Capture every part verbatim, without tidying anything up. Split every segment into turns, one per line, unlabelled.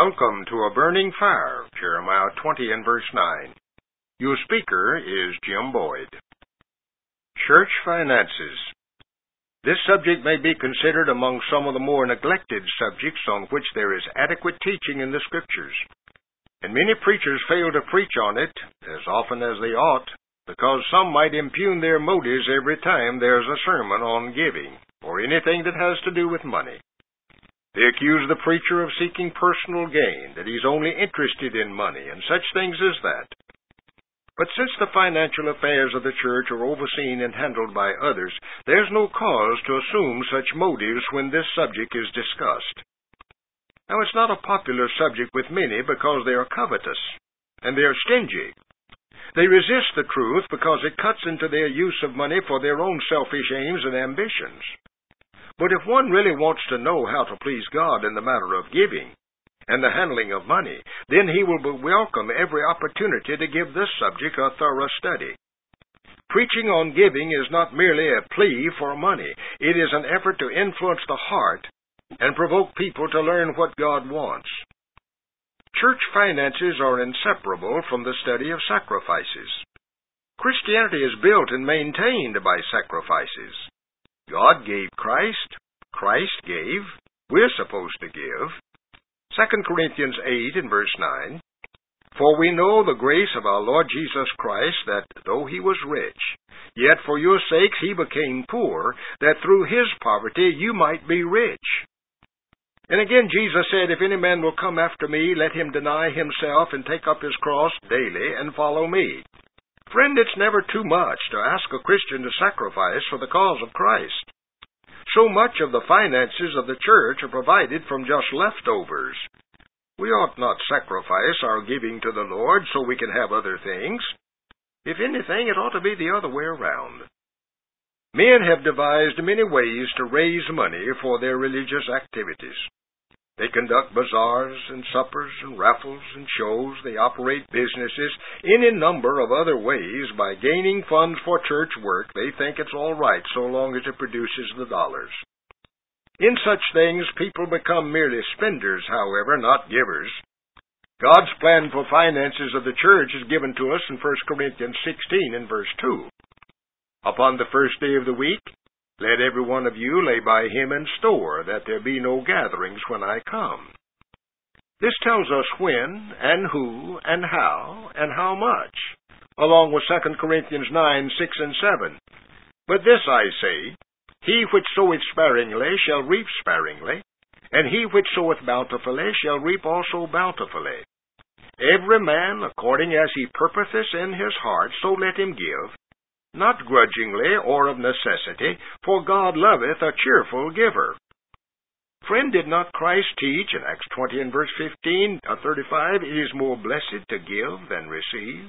Welcome to A Burning Fire, Jeremiah twenty and verse nine. Your speaker is Jim Boyd. Church finances. This subject may be considered among some of the more neglected subjects on which there is adequate teaching in the Scriptures. And many preachers fail to preach on it as often as they ought, because some might impugn their motives every time there's a sermon on giving, or anything that has to do with money. They accuse the preacher of seeking personal gain, that he's only interested in money, and such things as that. But since the financial affairs of the church are overseen and handled by others, there's no cause to assume such motives when this subject is discussed. Now, it's not a popular subject with many because they are covetous, and they are stingy. They resist the truth because it cuts into their use of money for their own selfish aims and ambitions. But if one really wants to know how to please God in the matter of giving and the handling of money, then he will welcome every opportunity to give this subject a thorough study. Preaching on giving is not merely a plea for money. It is an effort to influence the heart and provoke people to learn what God wants. Church finances are inseparable from the study of sacrifices. Christianity is built and maintained by sacrifices. God gave Christ, Christ gave, we're supposed to give. Second Corinthians eight and verse nine, For we know the grace of our Lord Jesus Christ, that though he was rich, yet for your sakes he became poor, that through his poverty you might be rich. And again Jesus said, If any man will come after me, let him deny himself and take up his cross daily and follow me. Friend, it's never too much to ask a Christian to sacrifice for the cause of Christ. So much of the finances of the church are provided from just leftovers. We ought not sacrifice our giving to the Lord so we can have other things. If anything, it ought to be the other way around. Men have devised many ways to raise money for their religious activities. They conduct bazaars and suppers and raffles and shows. They operate businesses in a number of other ways. By gaining funds for church work, they think it's all right so long as it produces the dollars. In such things, people become merely spenders, however, not givers. God's plan for finances of the church is given to us in First Corinthians sixteen and verse two. Upon the first day of the week, let every one of you lay by him in store, that there be no gatherings when I come. This tells us when, and who, and how, and how much, along with Second Corinthians nine, six, and seven. But this I say, He which soweth sparingly shall reap sparingly, and he which soweth bountifully shall reap also bountifully. Every man according as he purposeth in his heart, so let him give, not grudgingly or of necessity, for God loveth a cheerful giver. Friend, did not Christ teach in Acts twenty and verse fifteen, uh, thirty-five, it is more blessed to give than receive?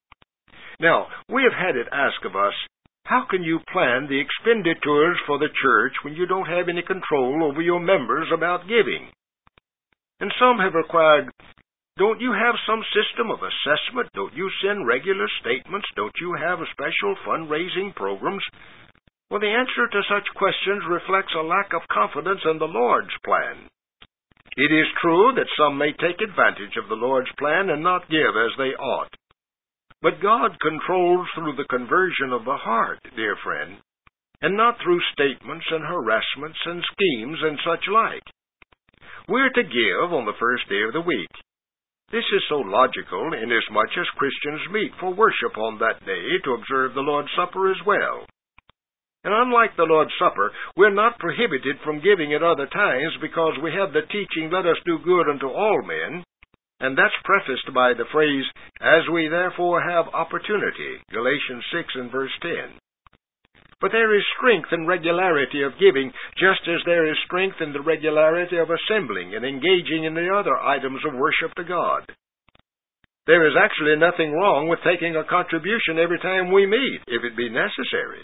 Now, we have had it asked of us, how can you plan the expenditures for the church when you don't have any control over your members about giving? And some have required, don't you have some system of assessment? Don't you send regular statements? Don't you have a special fundraising programs? Well, the answer to such questions reflects a lack of confidence in the Lord's plan. It is true that some may take advantage of the Lord's plan and not give as they ought. But God controls through the conversion of the heart, dear friend, and not through statements and harassments and schemes and such like. We're to give on the first day of the week. This is so logical inasmuch as Christians meet for worship on that day to observe the Lord's Supper as well. And unlike the Lord's Supper, we're not prohibited from giving at other times because we have the teaching, let us do good unto all men, and that's prefaced by the phrase, as we therefore have opportunity, Galatians six and verse ten. But there is strength in regularity of giving, just as there is strength in the regularity of assembling and engaging in the other items of worship to God. There is actually nothing wrong with taking a contribution every time we meet, if it be necessary.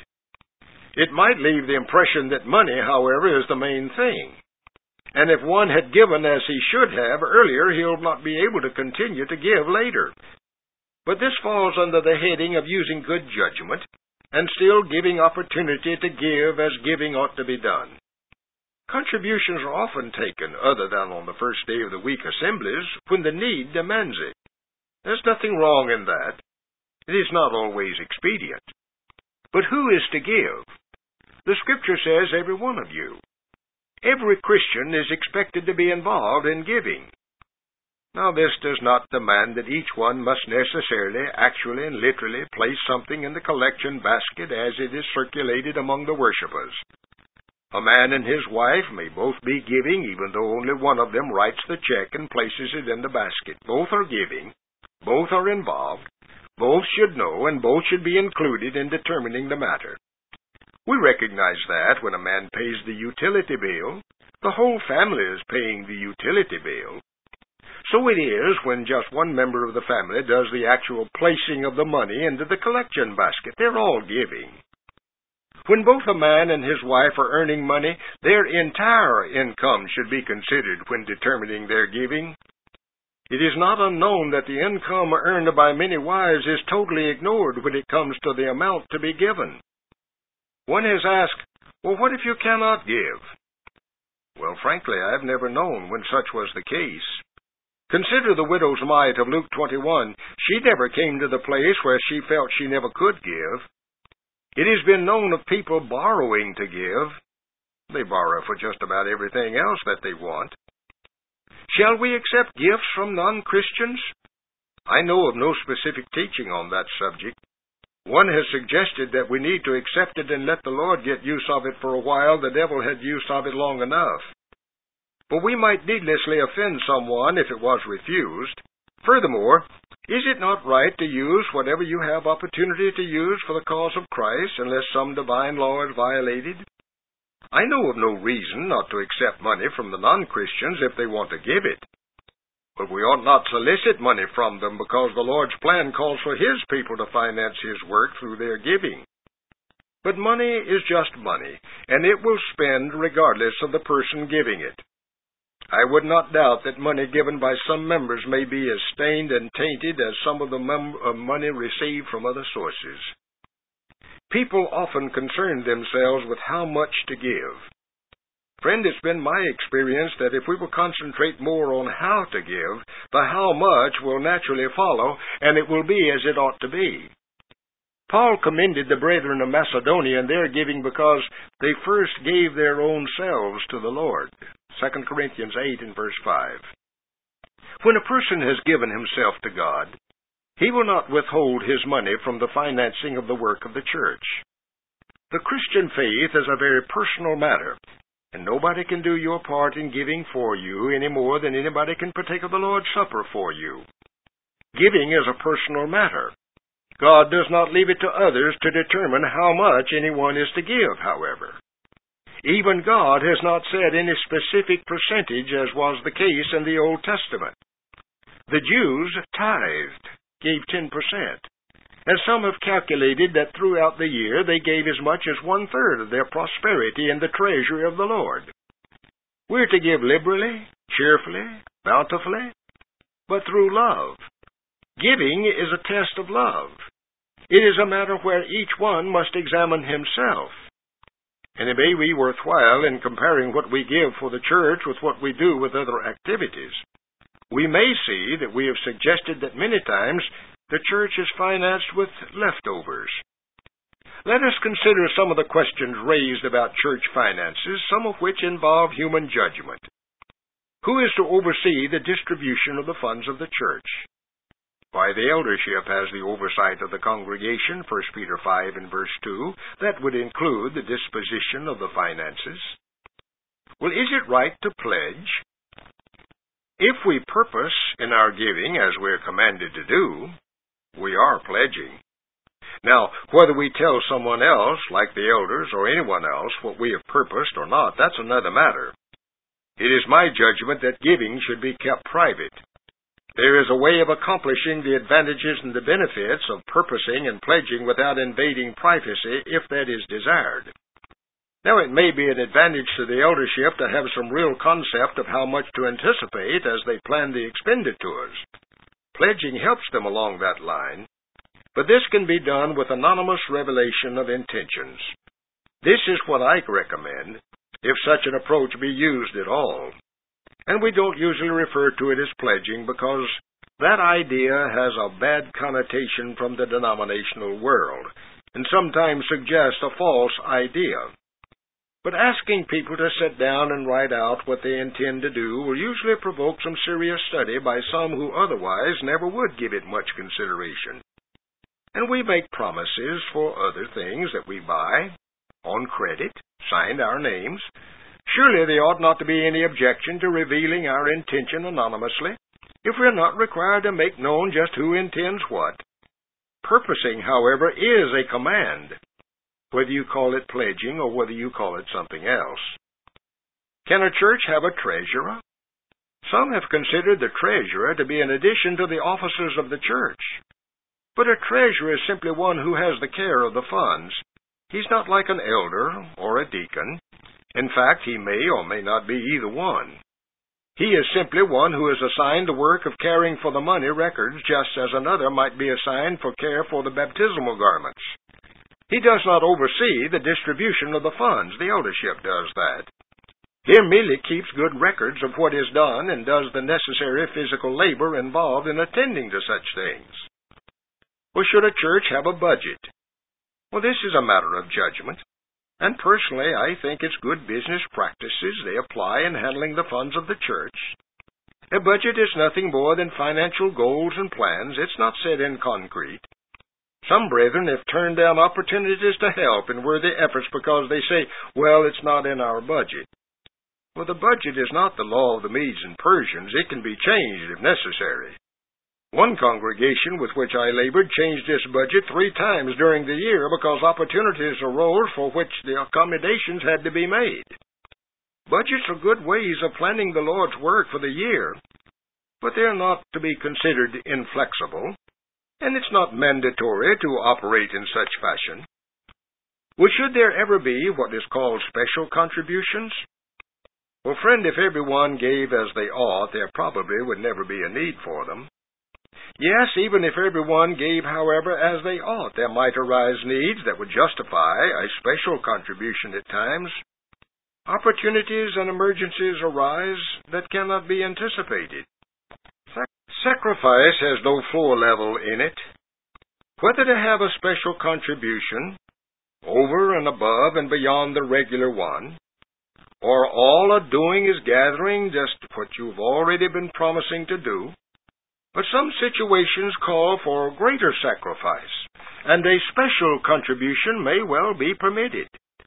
It might leave the impression that money, however, is the main thing. And if one had given as he should have earlier, he'll not be able to continue to give later. But this falls under the heading of using good judgment, and still giving opportunity to give as giving ought to be done. Contributions are often taken other than on the first day of the week assemblies when the need demands it. There's nothing wrong in that. It is not always expedient. But who is to give? The Scripture says every one of you. Every Christian is expected to be involved in giving. Now, this does not demand that each one must necessarily, actually, and literally place something in the collection basket as it is circulated among the worshipers. A man and his wife may both be giving, even though only one of them writes the check and places it in the basket. Both are giving. Both are involved. Both should know, and both should be included in determining the matter. We recognize that when a man pays the utility bill, the whole family is paying the utility bill. So it is when just one member of the family does the actual placing of the money into the collection basket. They're all giving. When both a man and his wife are earning money, their entire income should be considered when determining their giving. It is not unknown that the income earned by many wives is totally ignored when it comes to the amount to be given. One has asked, well, what if you cannot give? Well, frankly, I have never known when such was the case. Consider the widow's mite of Luke twenty-one. She never came to the place where she felt she never could give. It has been known of people borrowing to give. They borrow for just about everything else that they want. Shall we accept gifts from non-Christians? I know of no specific teaching on that subject. One has suggested that we need to accept it and let the Lord get use of it for a while. The devil had use of it long enough. But we might needlessly offend someone if it was refused. Furthermore, is it not right to use whatever you have opportunity to use for the cause of Christ unless some divine law is violated? I know of no reason not to accept money from the non-Christians if they want to give it. But we ought not solicit money from them because the Lord's plan calls for His people to finance His work through their giving. But money is just money, and it will spend regardless of the person giving it. I would not doubt that money given by some members may be as stained and tainted as some of the mem- uh, money received from other sources. People often concern themselves with how much to give. Friend, it's been my experience that if we will concentrate more on how to give, the how much will naturally follow, and it will be as it ought to be. Paul commended the brethren of Macedonia in their giving because they first gave their own selves to the Lord. Second Corinthians eight and verse five. When a person has given himself to God, he will not withhold his money from the financing of the work of the church. The Christian faith is a very personal matter, and nobody can do your part in giving for you any more than anybody can partake of the Lord's Supper for you. Giving is a personal matter. God does not leave it to others to determine how much anyone is to give, however. Even God has not said any specific percentage as was the case in the Old Testament. The Jews tithed, gave ten percent, and some have calculated that throughout the year they gave as much as one-third of their prosperity in the treasury of the Lord. We're to give liberally, cheerfully, bountifully, but through love. Giving is a test of love. It is a matter where each one must examine himself. And it may be worthwhile in comparing what we give for the church with what we do with other activities. We may see that we have suggested that many times the church is financed with leftovers. Let us consider some of the questions raised about church finances, some of which involve human judgment. Who is to oversee the distribution of the funds of the church? Why, the eldership has the oversight of the congregation, First Peter five and verse two. That would include the disposition of the finances. Well, is it right to pledge? If we purpose in our giving as we're commanded to do, we are pledging. Now, whether we tell someone else, like the elders or anyone else, what we have purposed or not, that's another matter. It is my judgment that giving should be kept private. There is a way of accomplishing the advantages and the benefits of purposing and pledging without invading privacy, if that is desired. Now, it may be an advantage to the eldership to have some real concept of how much to anticipate as they plan the expenditures. Pledging helps them along that line, but this can be done with anonymous revelation of intentions. This is what I recommend. if such an approach be used at all. And we don't usually refer to it as pledging because that idea has a bad connotation from the denominational world and sometimes suggests a false idea. But asking people to sit down and write out what they intend to do will usually provoke some serious study by some who otherwise never would give it much consideration. And we make promises for other things that we buy, on credit, signed our names. Surely there ought not to be any objection to revealing our intention anonymously, if we are not required to make known just who intends what. Purposing, however, is a command, whether you call it pledging or whether you call it something else. Can a church have a treasurer? Some have considered the treasurer to be an addition to the officers of the church. But a treasurer is simply one who has the care of the funds. He's not like an elder or a deacon. In fact, he may or may not be either one. He is simply one who is assigned the work of caring for the money records, just as another might be assigned for care for the baptismal garments. He does not oversee the distribution of the funds. The eldership does that. He merely keeps good records of what is done and does the necessary physical labor involved in attending to such things. Well, should a church have a budget? Well, this is a matter of judgment. And personally, I think it's good business practices they apply in handling the funds of the church. A budget is nothing more than financial goals and plans. It's not set in concrete. Some brethren have turned down opportunities to help in worthy efforts because they say, well, it's not in our budget. Well, the budget is not the law of the Medes and Persians. It can be changed if necessary. One congregation with which I labored changed its budget three times during the year because opportunities arose for which the accommodations had to be made. Budgets are good ways of planning the Lord's work for the year, but they are not to be considered inflexible, and it's not mandatory to operate in such fashion. Well, should there ever be what is called special contributions? Well, friend, if everyone gave as they ought, there probably would never be a need for them. Yes, even if everyone gave, however, as they ought, there might arise needs that would justify a special contribution at times. Opportunities and emergencies arise that cannot be anticipated. Sac- sacrifice has no floor level in it. Whether to have a special contribution, over and above and beyond the regular one, or all a doing is gathering just what you've already been promising to do, but some situations call for greater sacrifice, and a special contribution may well be permitted.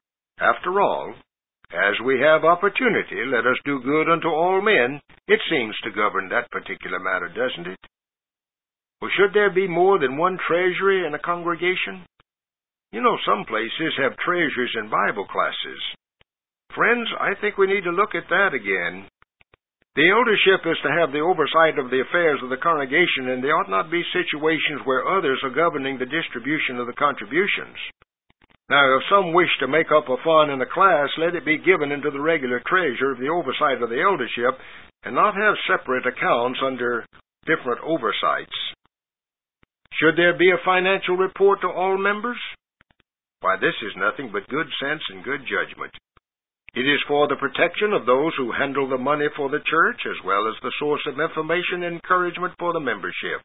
After all, as we have opportunity, let us do good unto all men. It seems to govern that particular matter, doesn't it? Well, should there be more than one treasury in a congregation? You know, some places have treasurers in Bible classes. Friends, I think we need to look at that again. The eldership is to have the oversight of the affairs of the congregation, and there ought not be situations where others are governing the distribution of the contributions. Now, if some wish to make up a fund in a class, let it be given into the regular treasurer of the oversight of the eldership, and not have separate accounts under different oversights. Should there be a financial report to all members? Why, this is nothing but good sense and good judgment. It is for the protection of those who handle the money for the church, as well as the source of information and encouragement for the membership.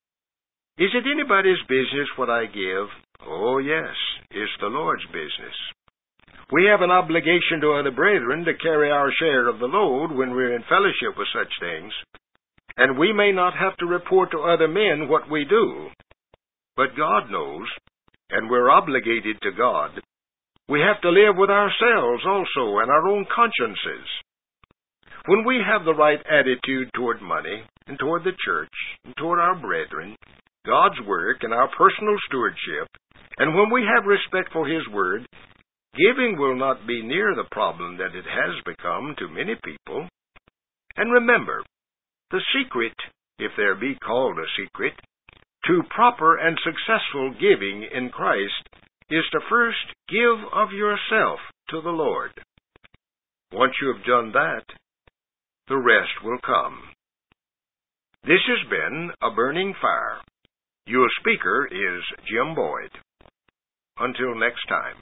Is it anybody's business what I give? Oh, yes, it's the Lord's business. We have an obligation to other brethren to carry our share of the load when we're in fellowship with such things, and we may not have to report to other men what we do. But God knows, and we're obligated to God. We have to live with ourselves also and our own consciences. When we have the right attitude toward money and toward the church and toward our brethren, God's work and our personal stewardship, and when we have respect for His Word, giving will not be near the problem that it has become to many people. And remember, the secret, if there be called a secret, to proper and successful giving in Christ is to first give of yourself to the Lord. Once you have done that, the rest will come. This has been A Burning Fire. Your speaker is Jim Boyd. Until next time.